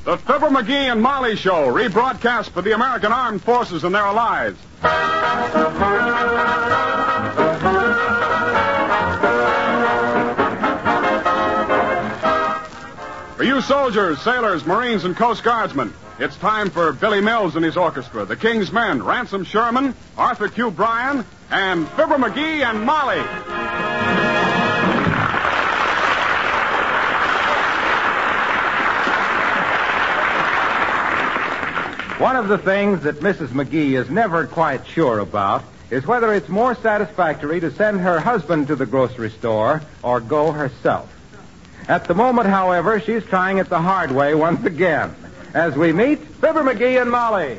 The Fibber McGee and Molly Show, rebroadcast for the American Armed Forces and their allies. For you soldiers, sailors, Marines, and Coast Guardsmen, it's time for Billy Mills and his orchestra, the King's Men, Ransom Sherman, Arthur Q. Bryan, and Fibber McGee and Molly. One of the things that Mrs. McGee is never quite sure about is whether it's more satisfactory to send her husband to the grocery store or go herself. At the moment, however, she's trying it the hard way once again. As we meet Fibber McGee and Molly.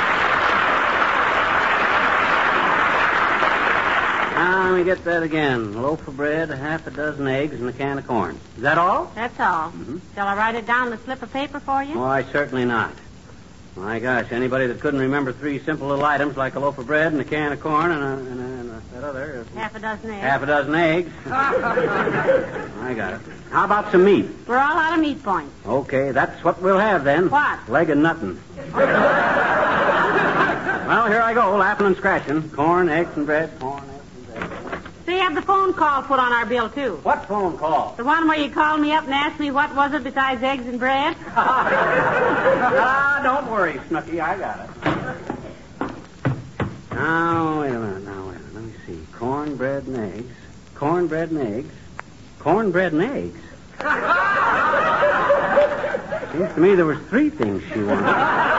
Now, let me get that again. A loaf of bread, half a dozen eggs, and a can of corn. Is that all? That's all. Mm-hmm. Shall I write it down on a slip of paper for you? Why, certainly not. My gosh, anybody that couldn't remember three simple little items like a loaf of bread and a can of corn and that other... Half a dozen eggs. Half a dozen eggs. I got it. How about some meat? We're all out of meat points. Okay, that's what we'll have then. What? Leg of nuttin'. Well, here I go, laughing and scratching. Corn, eggs, and bread. Corn, eggs, and bread. So you have the phone call put on our bill, too. What phone call? The one where you called me up and asked me what was it besides eggs and bread? Don't worry, Snooky. I got it. Now, wait a minute. Let me see. Cornbread and eggs. Cornbread and eggs. Cornbread and eggs. Seems to me there was three things she wanted.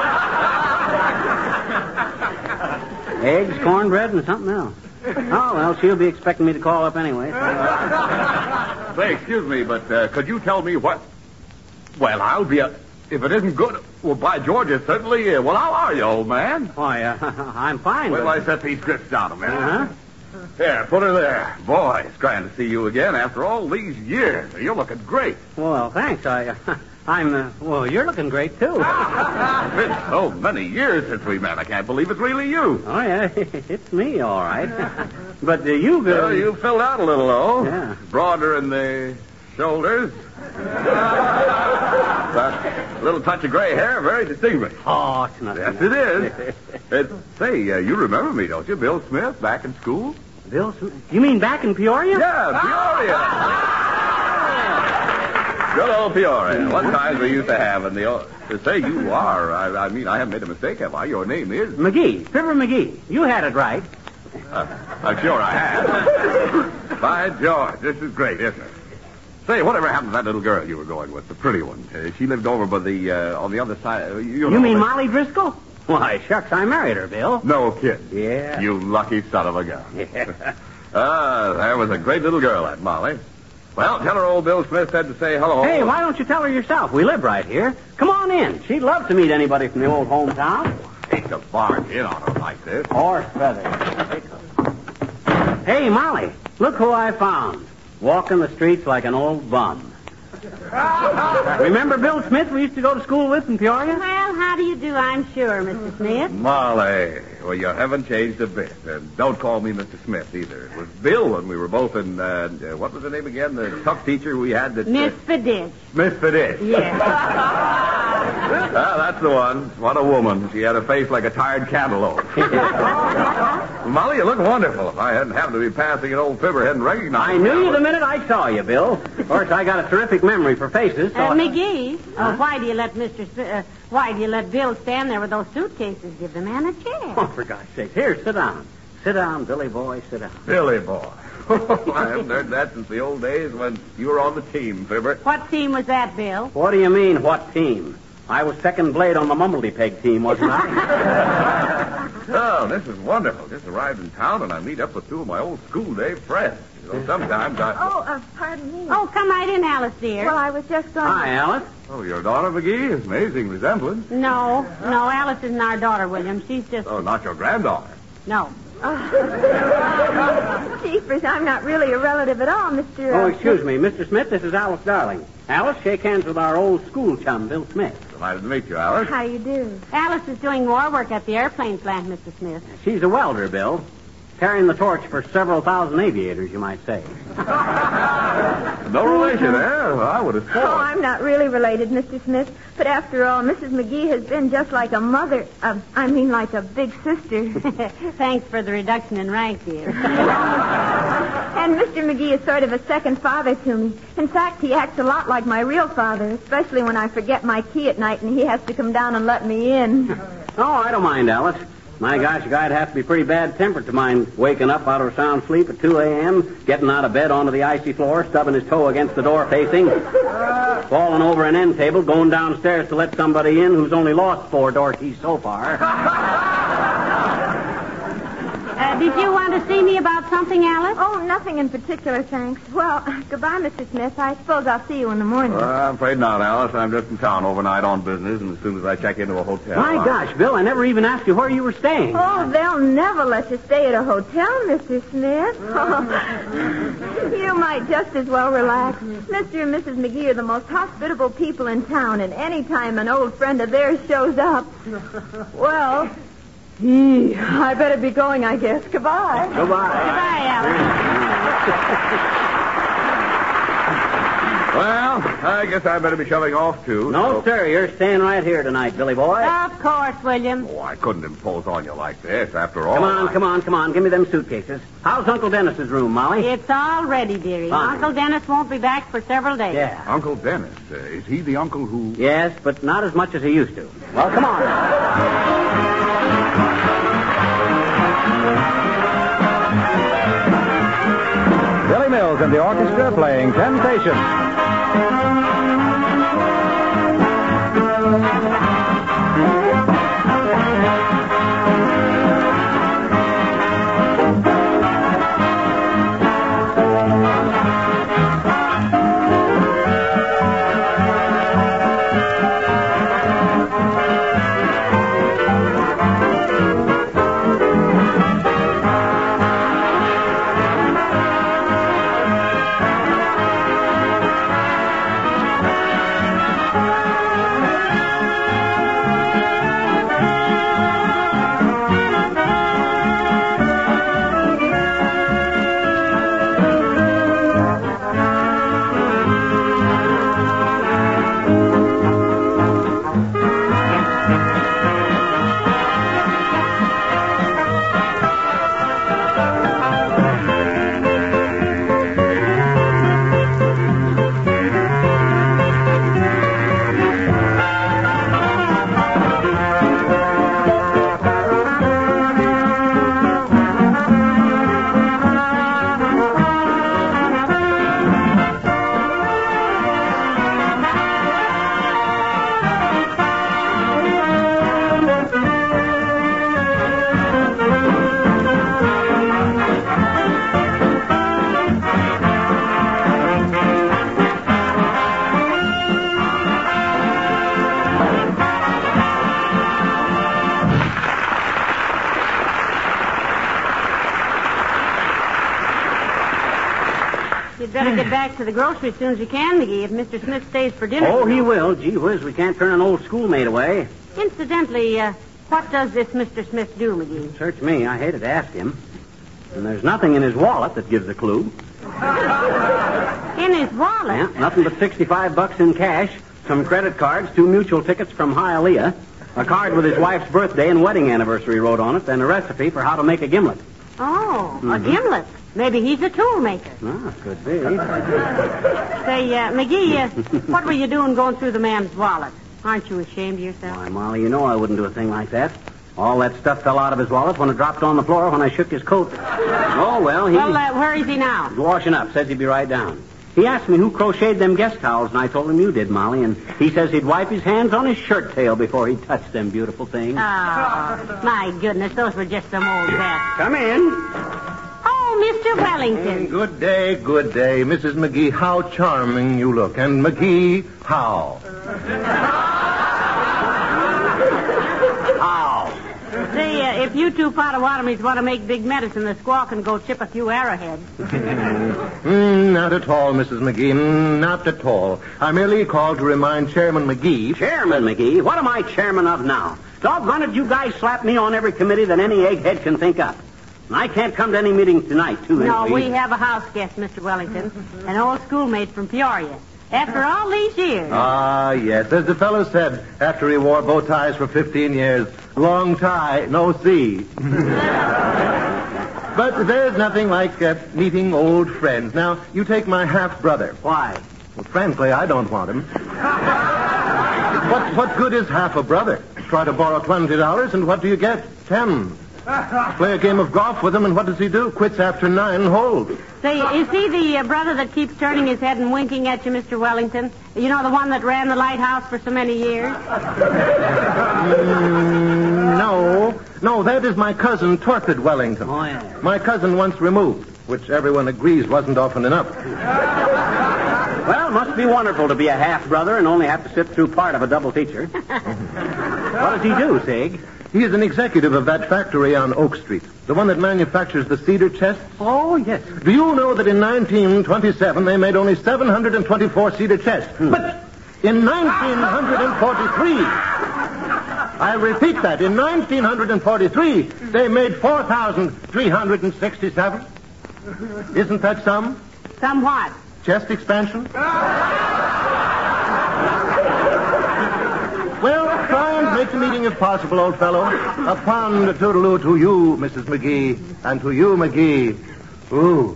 Eggs, cornbread, and something else. Oh, well, she'll be expecting me to call up anyway. Say, excuse me, but could you tell me what... Well, I'll be a... If it isn't good, well, by George, it certainly is. Well, how are you, old man? Why, I'm fine. Well, I set these scripts down a minute. Uh-huh. Here, put her there. Boy, it's grand to see you again after all these years. You're looking great. Well, thanks. Well, you're looking great, too. It's been so many years since we met. I can't believe it's really you. Oh, yeah, it's me, all right. But you... Well, you filled out a little, though. Yeah. Broader in the shoulders. That little touch of gray hair, very distinguished. Oh, it's nothing. Yes, it is. Say, you remember me, don't you? Bill Smith, back in school? Bill Smith? You mean back in Peoria? Yeah, Peoria. Good old Peoria. What times we used to have in the old... To say you are, I mean, I haven't made a mistake, have I? Your name is... McGee. Fibber McGee. You had it right. I'm sure I have. By George, this is great, isn't it? Say, whatever happened to that little girl you were going with, the pretty one? She lived over by the, on the other side. You mean Molly Driscoll? Why, shucks, I married her, Bill. No kid. Yeah. You lucky son of a gun. Yeah. There was a great little girl, that Molly. Well, tell her old Bill Smith said to say hello. Hey, why don't you tell her yourself? We live right here. Come on in. She'd love to meet anybody from the old hometown. Hate to barge in on her like this. Horse feathers. Hey, Molly, look who I found. Walking the streets like an old bum. Remember Bill Smith we used to go to school with in Peoria? Well, how do you do, I'm sure, Mr. Smith. Molly, well, you haven't changed a bit. And don't call me Mr. Smith, either. It was Bill when we were both in, what was the name again? The tough teacher we had that... Miss Fiddish. Miss Fiddish. Yes. That's the one. What a woman. She had a face like a tired cantaloupe. Molly, you look wonderful. If I hadn't happened to be passing an old fibber, hadn't recognized I knew you the minute I saw you, Bill. Of course, I got a terrific memory for faces. So McGee, why do you let why do you let Bill stand there with those suitcases? Give the man a chair. Oh, for gosh sake. Here, sit down. Sit down, Billy boy, sit down. Billy boy. I haven't heard that since the old days when you were on the team, Fibber. What team was that, Bill? What do you mean, what team? I was second blade on the Mumbledy Peg team, wasn't I? Oh, this is wonderful. Just arrived in town, and I meet up with two of my old school day friends. You know, sometimes I... Oh, pardon me. Oh, come right in, Alice, dear. Well, I was just going... Hi, Alice. Oh, your daughter, McGee? Amazing resemblance. No, Alice isn't our daughter, William. She's just... Oh, not your granddaughter. No. Jeepers, I'm not really a relative at all, Mr. Oh, excuse me. Mr. Smith, this is Alice Darling. Alice, shake hands with our old school chum, Bill Smith. Delighted to meet you, Alice. How you do? Alice is doing war work at the airplane plant, Mr. Smith. She's a welder, Bill. carrying the torch for several thousand aviators, you might say. No relation, eh? Well, I would have Oh, thought. I'm not really related, Mr. Smith. But after all, Mrs. McGee has been just like a mother. Like a big sister. Thanks for the reduction in rank, dear. And Mr. McGee is sort of a second father to me. In fact, he acts a lot like my real father, especially when I forget my key at night and he has to come down and let me in. Oh, I don't mind, Alice. My gosh, a guy'd have to be pretty bad-tempered to mind waking up out of a sound sleep at 2 a.m., getting out of bed onto the icy floor, stubbing his toe against the door facing, falling over an end table, going downstairs to let somebody in who's only lost 4 door keys so far. Did you want to see me about something, Alice? Oh, nothing in particular, thanks. Well, goodbye, Mr. Smith. I suppose I'll see you in the morning. I'm afraid not, Alice. I'm just in town overnight on business, and as soon as I check into a hotel... My gosh, Bill, I never even asked you where you were staying. Oh, they'll never let you stay at a hotel, Mr. Smith. You might just as well relax. Mr. and Mrs. McGee are the most hospitable people in town, and any time an old friend of theirs shows up, well... I better be going, I guess. Goodbye. Goodbye. Goodbye, Alice. Well, I guess I better be shoving off, too. No, sir, you're staying right here tonight, Billy boy. Of course, William. Oh, I couldn't impose on you like this, after all. Come on. Give me them suitcases. How's Uncle Dennis's room, Molly? It's all ready, dearie. Fine. Uncle Dennis won't be back for several days. Yeah. Uncle Dennis. Is he the uncle who... Yes, but not as much as he used to. Well, come on. Billy Mills and the orchestra playing Temptation. You'd better get back to the grocery as soon as you can, McGee, if Mr. Smith stays for dinner. Oh, he will. Gee whiz, we can't turn an old schoolmate away. Incidentally, what does this Mr. Smith do, McGee? Search me. I hated to ask him. And there's nothing in his wallet that gives a clue. In his wallet? Yeah, nothing but $65 in cash, some credit cards, 2 mutual tickets from Hialeah, a card with his wife's birthday and wedding anniversary wrote on it, and a recipe for how to make a gimlet. Oh, a gimlet. Maybe he's a tool maker. Ah, could be. Say, McGee, what were you doing going through the man's wallet? Aren't you ashamed of yourself? Why, Molly, you know I wouldn't do a thing like that. All that stuff fell out of his wallet when it dropped on the floor when I shook his coat. Oh, well, Well, where is he now? He's washing up. Says he'd be right down. He asked me who crocheted them guest towels, and I told him you did, Molly. And he says he'd wipe his hands on his shirt tail before he touched them beautiful things. Oh, my goodness, those were just some old bats. Come in. Oh, Mr. Wellington. Good day, good day. Mrs. McGee, how charming you look. And McGee, how? How? Say, if you two Potawatomis want to make big medicine, the squaw can go chip a few arrowheads. Not at all, Mrs. McGee. Not at all. I merely called to remind Chairman McGee. Chairman McGee? What am I chairman of now? Doggone it, you guys slap me on every committee that any egghead can think up. And I can't come to any meetings tonight, too. No, Louise. we have a house guest, Mr. Wellington, an old schoolmate from Peoria. After all these years. Ah, yes. As the fellow said after he wore bow ties for 15 years, long tie, no see. But there's nothing like meeting old friends. Now, you take my half-brother. Why? Well, frankly, I don't want him. What good is half a brother? Try to borrow $20, and what do you get? 10. Play a game of golf with him, and what does he do? Quits after 9 holes. Say, is he the brother that keeps turning his head and winking at you, Mr. Wellington? You know, the one that ran the lighthouse for so many years? No, that is my cousin, Torpid Wellington. Oh, yeah. My cousin once removed, which everyone agrees wasn't often enough. Well, it must be wonderful to be a half-brother and only have to sit through part of a double feature. What does he do, Sig? He is an executive of that factory on Oak Street, the one that manufactures the cedar chests. Oh, yes. Do you know that in 1927 they made only 724 cedar chests? But in 1943, I repeat that, in 1943, they made 4,367. Isn't that some? Some what? Chest expansion? Well, try and make the meeting if possible, old fellow. A fond toodaloo to you, Mrs. McGee, and to you, McGee. Ooh.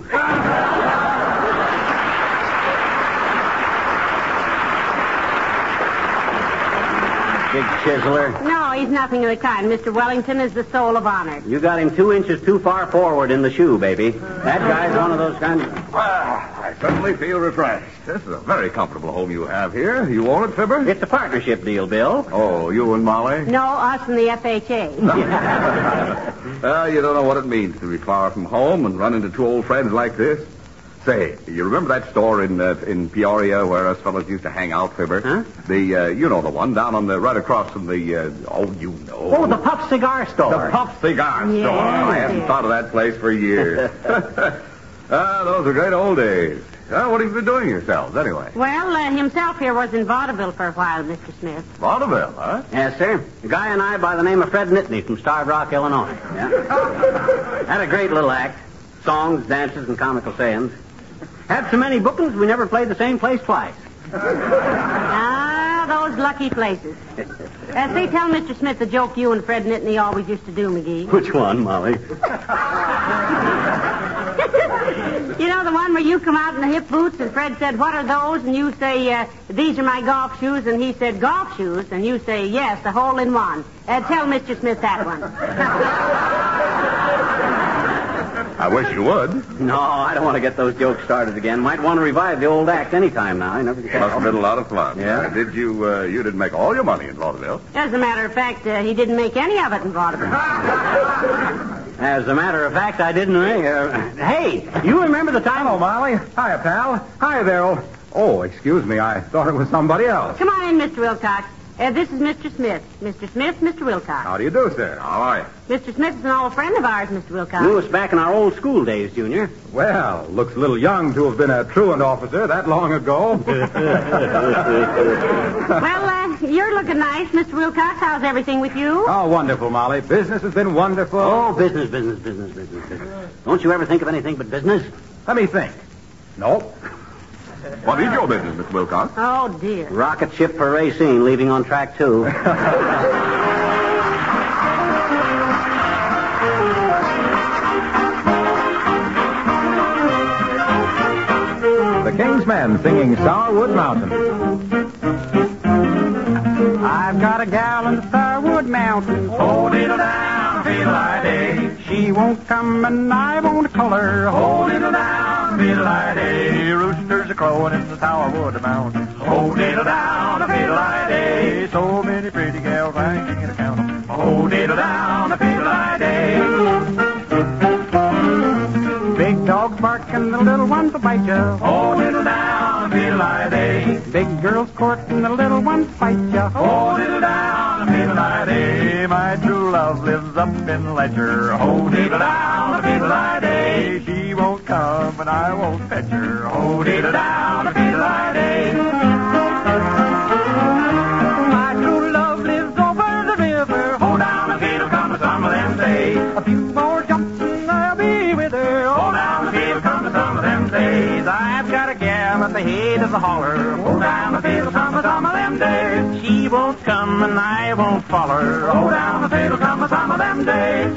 Big chiseler. No, he's nothing of the kind. Mr. Wellington is the soul of honor. You got him 2 inches too far forward in the shoe, baby. That guy's one of those kinds of... Well, I certainly feel refreshed. This is a very comfortable home you have here. You own it, Fibber? It's a partnership deal, Bill. Oh, you and Molly? No, us and the FHA. You don't know what it means to be far from home and run into 2 old friends like this. Say, you remember that store in Peoria where us fellows used to hang out, Fibber? Huh? You know the one down on the right across from the Oh, the Puff Cigar Store. The Puff Cigar Yes, Store. I hadn't yes. thought of that place for years. Those are great old days. What have you been doing yourselves, anyway? Well, himself here was in vaudeville for a while, Mr. Smith. Vaudeville, huh? Yes, sir. A guy and I by the name of Fred Nittany from Starved Rock, Illinois. Yeah. Had a great little act. Songs, dances, and comical sayings. Had so many bookings, we never played the same place twice. Ah, those lucky places. Say, tell Mr. Smith the joke you and Fred Nittany always used to do, McGee. Which one, Molly? You know, the one where you come out in the hip boots and Fred said, what are those? And you say, these are my golf shoes. And he said, golf shoes? And you say, yes, a hole in one. Tell Mr. Smith that one. I wish you would. No, I don't want to get those jokes started again. Might want to revive the old act anytime now. I never get Must have been a lot of fun. Yeah. Did you didn't make all your money in vaudeville? As a matter of fact, he didn't make any of it in vaudeville. As a matter of fact, I didn't. Hey, you remember the time? Hello, Molly. Hiya, pal. Hi there, old... Oh, excuse me. I thought it was somebody else. Come on in, Mr. Wilcox. This is Mr. Smith. Mr. Smith, Mr. Wilcox. How do you do, sir? All right. Mr. Smith is an old friend of ours, Mr. Wilcox. Knew us back in our old school days, Junior. Well, looks a little young to have been a truant officer that long ago. Well, you're looking nice, Mr. Wilcox. How's everything with you? Oh, wonderful, Molly. Business has been wonderful. Oh, business. Don't you ever think of anything but business? Let me think. Nope. What is your business, Miss Wilcox? Oh, dear. Rocket ship for Racine, leaving on track 2. The King's Men singing Sourwood Mountain. I've got a gal in the Sourwood Mountains. Hold it down, fiddle-I-day. She won't come and I won't call her. Hold it down, fiddle-I-day. Roosters are crowing in the Sourwood Mountains. Hold it down, fiddle-I-day. So many pretty gals I can't count 'em. Hold it down, fiddle-I-day. Big dogs barking, the little ones will bite ya. Hold it down, fiddle-I-day. Big girls courting, the little ones fight ya. Hold it down, fiddle-I-day. My true love lives up in Ledger. Hold it down, fiddle-I-day. She won't come and I won't fetch her. Hold it down, fiddle-I-day. My true love lives over the river. Hold down, a fiddle, come a Summerland day. A few more jumps and I'll a holler. Oh, down the field some of them days. She won't come and I won't follow her. Oh, down the field some of them days.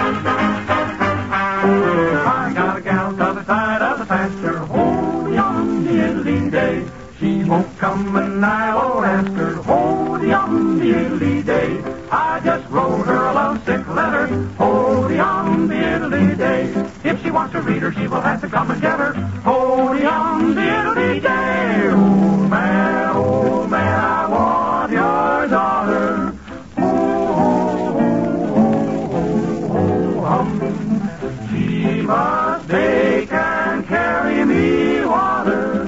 I got a gal t'other side of the pasture. Oh, yum, diddly day. She won't come and I won't ask her. Oh, yum, diddly day. I just wrote her a lovesick letter. Oh, yum, diddly day. If she wants to read her, she will have to come and get her. Oh, yum, diddly day. Old man, I want your daughter. She must take and carry me water.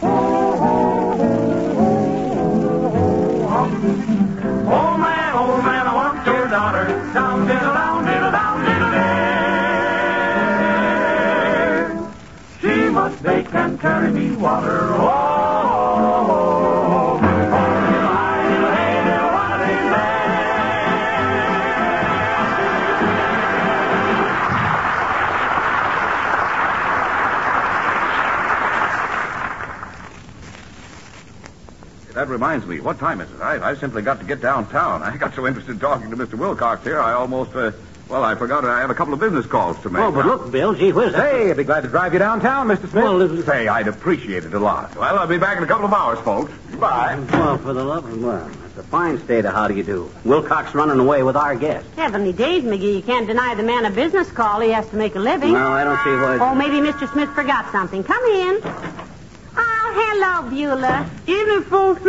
Oh man, I want your daughter. Down, diddle, down, diddle, down, diddle, day. She must take and carry me water. Oh, diddle, I, diddle, hey, diddle, one of these That reminds me. What time is it? I simply got to get downtown. I got so interested in talking to Mr. Wilcox here, I almost, I forgot I have a couple of business calls to make. Oh, but look, Bill, gee whiz. Hey, I'd be glad to drive you downtown, Mr. Smith. Well, Say, I'd appreciate it a lot. Well, I'll be back in a couple of hours, folks. Bye. well, for the love of... Well, it's a fine state of how do you do. Wilcox running away with our guest. Heavenly days, McGee. You can't deny the man a business call. He has to make a living. No, I don't see why... Oh, maybe Mr. Smith forgot something. Come in. Oh, hello, Beulah. Evening, folks.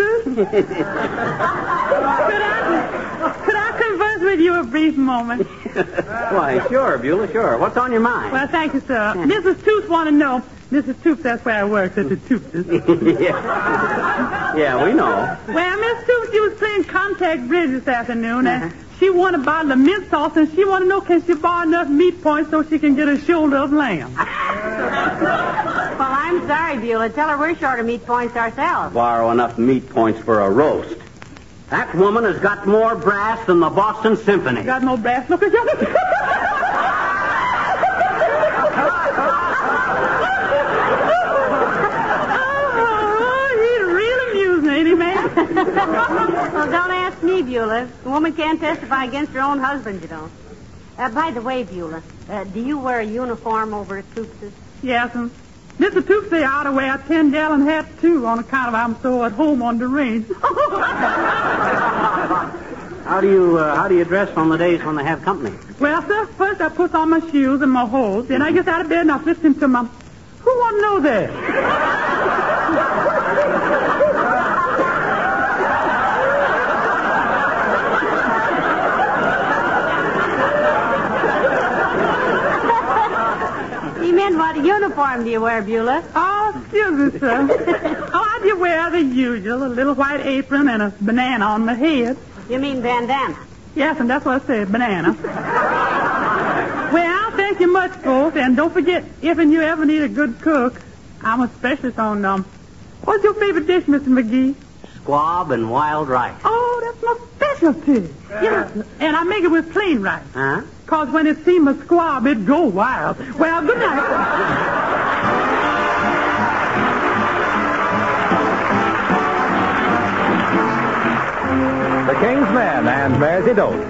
Could I converse with you a brief moment? Why, sure, Beulah, sure. What's on your mind? Well, thank you, sir. Mrs. Toops want to know. Mrs. Toops, that's where I work, at the Toops. Yeah, we know. Well, Miss Toops, she was playing contact bridge this afternoon, and she won a bottle of mint sauce, and she want to know can she borrow enough meat points so she can get a shoulder of lamb. Well, I'm sorry, Beulah. Tell her we're short of meat points ourselves. Borrow enough meat points for a roast. That woman has got more brass than the Boston Symphony. Got no brass. Look at you. Well, don't ask me, Beulah. A woman can't testify against her own husband, you know. By the way, Beulah, do you wear a uniform over at Toops'? Yes, Mr. Toops say I ought to wear a 10-gallon hat, too, on account of I'm so at home on the range. How do you dress on the days when they have company? Well, sir, first I put on my shoes and my hose, then I get out of bed and I listen to my... Who want to know that? He meant what uniform do you wear, Beulah? Oh, excuse me, sir. I just wear the usual, a little white apron and a banana on my head. You mean bandana? Yes, and that's what I said, banana. Well, thank you much, folks, and don't forget, if and you ever need a good cook, I'm a specialist on, what's your favorite dish, Mr. McGee? Squab and wild rice. Oh, that's my specialty. Yes, and I make it with plain rice. Huh? Because when it seems a squab, it go wild. Well, good night. The King's Men and Mersey Dote.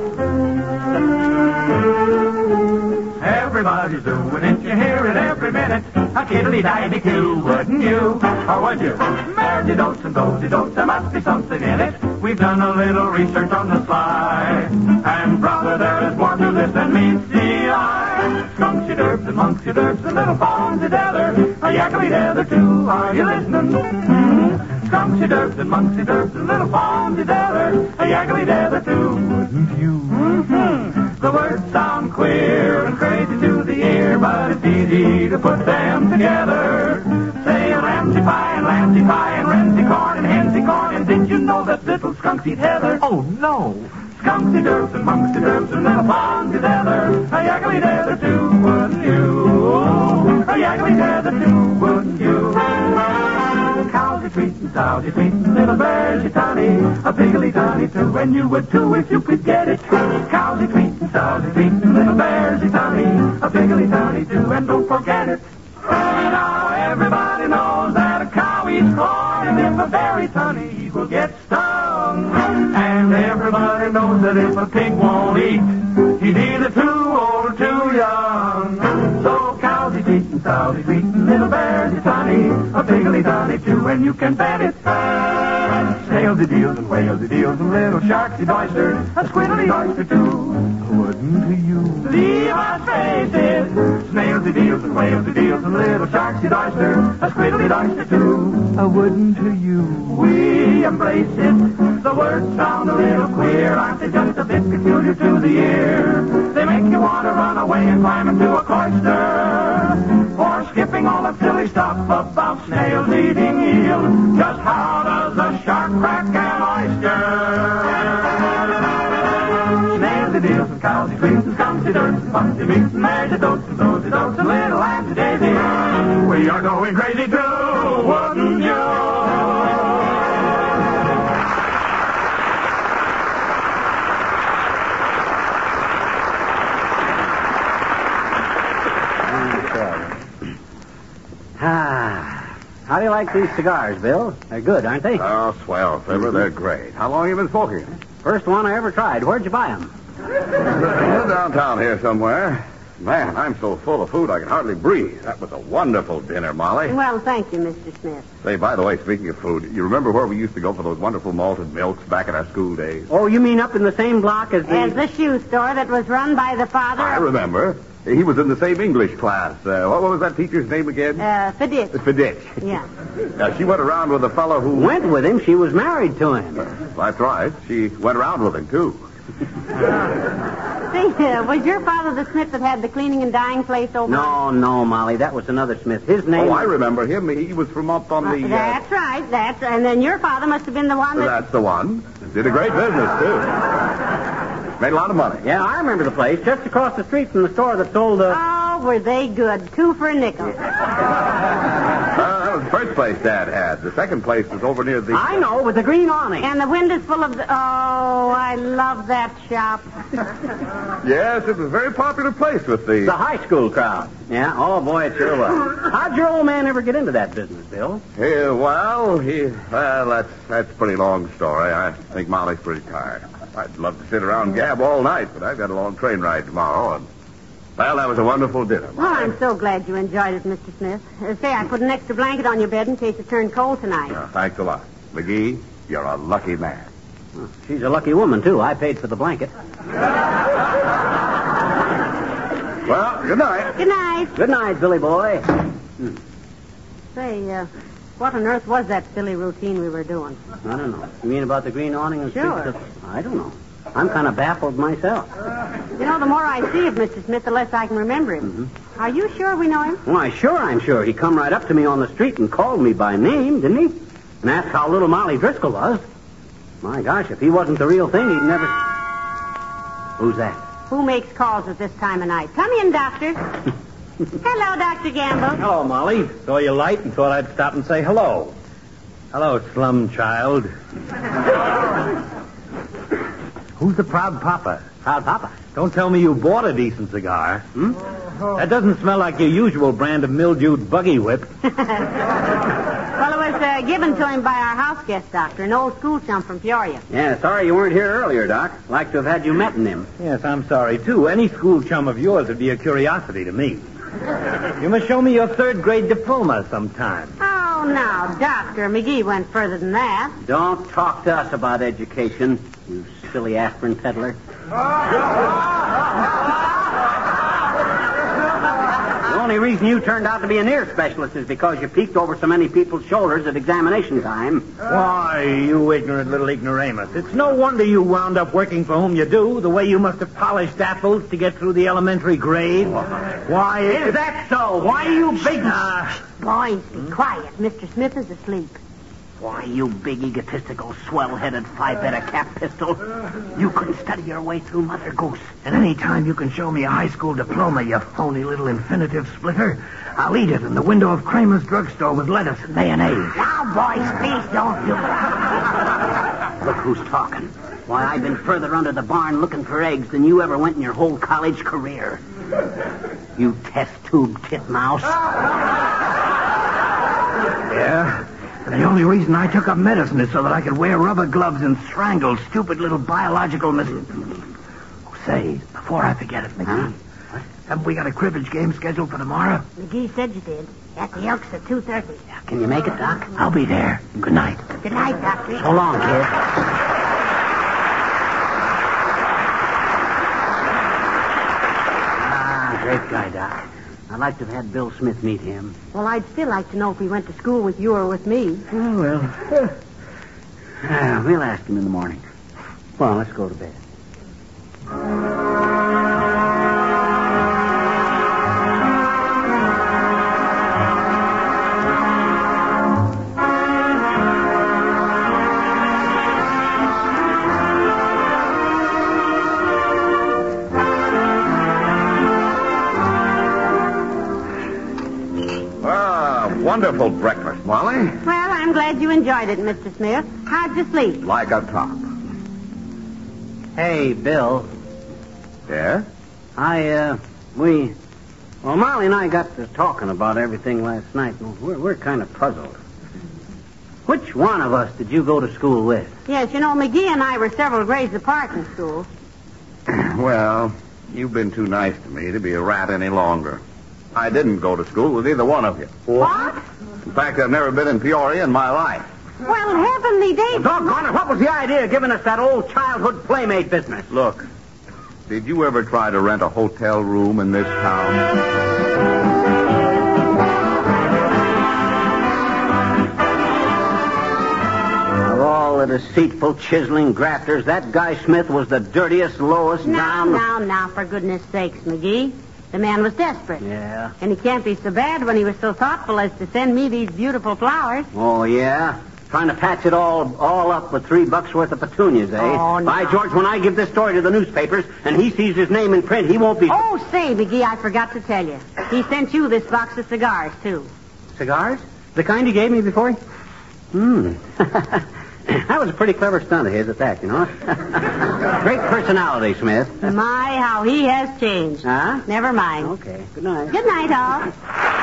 Everybody's doing it, you hear it every minute. A kiddly-divey-coo, wouldn't you? Or would you? Mersey dotes and dozy dotes, there must be something in it. We've done a little research on the sly. And brother, there is more to this than meets the eye. Skunksy derbs and monksy derbs and little fawns together. A yakky tether too, are you listening? Skunksy derbs and monksy derbs and little fawns together. A yakky tether too, wouldn't you? The words sound queer and crazy to the ear, but it's easy to put them together. Say Ramsey pie and Lamsey pie and Ramsey corn and Hensey corn, and did you know that little skunks eat heather? Oh, no. Skunksy derbs and monksy derbs and little fawns together. A yakky tether too, wouldn't you? A yakky tether too, wouldn't you? Cows are tweeting, sows are tweeting, little bears are tiny, a piggly tiny too, and you would too if you could get it. Cows are tweeting, sows are tweeting, little bears are tiny, a piggly tiny too, and don't forget it. Now everybody knows that a cow eats corn, and if a berry's honey, he will get stung. And everybody knows that if a pig won't eat, he's either too old or too young. So cows eat and sows eat, and little bears eat honey, a pig'll honey too, and you can bet it. Snails eat eels and whales eat eels, and little sharks eat oysters, a squid eat oyster too. Wouldn't you leave us faces? Snails eat eels and whales eat eels, and little sharks eat oysters, a squid eat oyster too. Wouldn't you? We embrace it. The words sound a little queer, aren't they just a bit peculiar to the ear? They make you want to run away and climb into a cloister, or skipping all the silly stuff about snails eating eels. Just how does a shark crack an oyster? Snails eat eels and cows eat sweets and skunks eat dirt and punks eat meats and mares eat oats and toads eat oats and little lambs eat daisies. We are going crazy too, wouldn't you? How do you like these cigars, Bill? They're good, aren't they? Oh, swell, Fibber. They're great. How long have you been smoking? First one I ever tried. Where'd you buy them? Downtown here somewhere. Man, I'm so full of food I can hardly breathe. That was a wonderful dinner, Molly. Well, thank you, Mr. Smith. Say, by the way, speaking of food, you remember where we used to go for those wonderful malted milks back in our school days? Oh, you mean up in the same block as the... As the shoe store that was run by the father... I remember. He was in the same English class. What was that teacher's name again? Fiditch. Fiditch. Yeah. Now, she went around with a fellow who... Went with him? She was married to him. That's right. She went around with him, too. See, was your father the Smith that had the cleaning and dyeing place over? No, Molly. That was another Smith. His name... Oh, I remember him. He was from up on the... That's right. And then your father must have been the one that... That's the one. Did a great business, too. Made a lot of money. Yeah, I remember the place. Just across the street from the store that sold the... Oh, were they good. 2 for a nickel. That was the first place Dad had. The second place was over near the... I know, with the green awning. And the windows full of... Oh, I love that shop. Yes, it was a very popular place with the... The high school crowd. Yeah, oh, boy, it sure was. How'd your old man ever get into that business, Bill? Well, that's a pretty long story. I think Molly's pretty tired. I'd love to sit around and gab all night, but I've got a long train ride tomorrow, and... Well, that was a wonderful dinner. Well, I'm so glad you enjoyed it, Mr. Smith. Say, I put an extra blanket on your bed in case it turned cold tonight. Thanks a lot. McGee, you're a lucky man. She's a lucky woman, too. I paid for the blanket. Well, good night. Good night. Good night, Billy boy. Say, what on earth was that silly routine we were doing? I don't know. You mean about the green awning and Sure. streets of... I don't know. I'm kind of baffled myself. You know, the more I see of Mr. Smith, the less I can remember him. Mm-hmm. Are you sure we know him? Why, sure, I'm sure. He come right up to me on the street and called me by name, didn't he? And asked how little Molly Driscoll was. My gosh, if he wasn't the real thing, he'd never... Who's that? Who makes calls at this time of night? Come in, Doctor. Hello, Dr. Gamble. Hello, Molly. Saw you light and thought I'd stop and say hello. Hello, slum child. Who's the proud papa? Proud Papa. Don't tell me you bought a decent cigar. That doesn't smell like your usual brand of mildewed buggy whip. Well, it was given to him by our house guest doctor, an old school chum from Peoria. Yeah, sorry you weren't here earlier, Doc. Like to have had you met him. Yes, I'm sorry, too. Any school chum of yours would be a curiosity to me. You must show me your third-grade diploma sometime. Oh, now, Dr. McGee went further than that. Don't talk to us about education, you silly aspirin peddler. The only reason you turned out to be an ear specialist is because you peeked over so many people's shoulders at examination time. Why, you ignorant little ignoramus. It's no wonder you wound up working for whom you do, the way you must have polished apples to get through the elementary grade. Why, Is that so? Why you big... Boys, be quiet. Mr. Smith is asleep. Why, you big egotistical, swell-headed, five-better cap pistol. You couldn't study your way through Mother Goose. And any time you can show me a high school diploma, you phony little infinitive splitter, I'll eat it in the window of Kramer's drugstore with lettuce and mayonnaise. Now, boys, please don't do that. Look who's talking. Why, I've been further under the barn looking for eggs than you ever went in your whole college career. You test tube titmouse. Yeah? And the only reason I took up medicine is so that I could wear rubber gloves and strangle stupid little biological Say, before I forget it, McGee, haven't we got a cribbage game scheduled for tomorrow? McGee said you did. At the Elks at 2:30. Can you make it, Doc? I'll be there. Good night. Good night, Doctor. So long, kid. Great guy, Doc. I'd like to have had Bill Smith meet him. Well, I'd still like to know if he went to school with you or with me. Oh, well. We'll ask him in the morning. Well, let's go to bed. Wonderful breakfast, Molly. Well, I'm glad you enjoyed it, Mr. Smith. How'd you sleep? Like a top. Hey, Bill. Yeah? Well, Molly and I got to talking about everything last night, and we're kind of puzzled. Which one of us did you go to school with? Yes, you know, McGee and I were several grades apart in school. Well, you've been too nice to me to be a rat any longer. I didn't go to school with either one of you. What? In fact, I've never been in Peoria in my life. Well, heavenly days. Well, doggone it, what was the idea of giving us that old childhood playmate business? Look, did you ever try to rent a hotel room in this town? Of all the deceitful, chiseling grafters, that guy Smith was the dirtiest, lowest down... Now, for goodness sakes, McGee. The man was desperate. Yeah. And he can't be so bad when he was so thoughtful as to send me these beautiful flowers. Oh, yeah? Trying to patch it all up with $3 worth of petunias, eh? Oh, no. By George, when I give this story to the newspapers and he sees his name in print, he won't be... Oh, say, McGee, I forgot to tell you. He sent you this box of cigars, too. Cigars? The kind he gave me before? That was a pretty clever stunt of his at that, you know. Great personality, Smith. My, how he has changed. Huh? Never mind. Okay. Good night. Good night, all.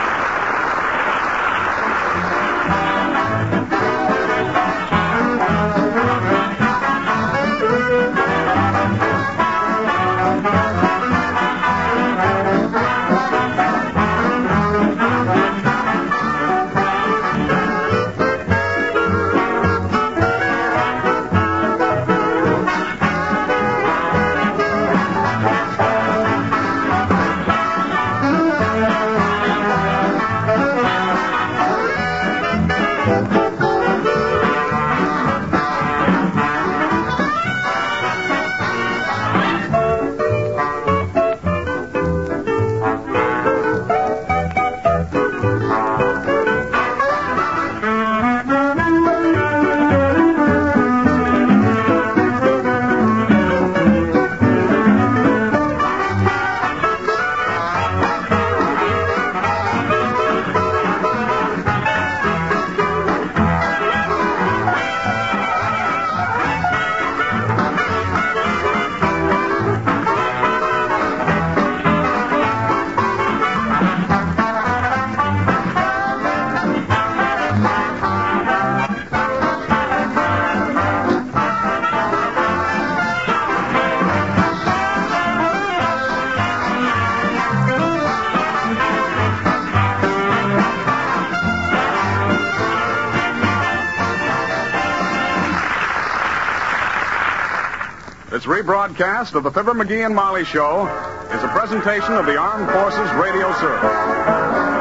This rebroadcast of the Fibber, McGee and Molly Show is a presentation of the Armed Forces Radio Service.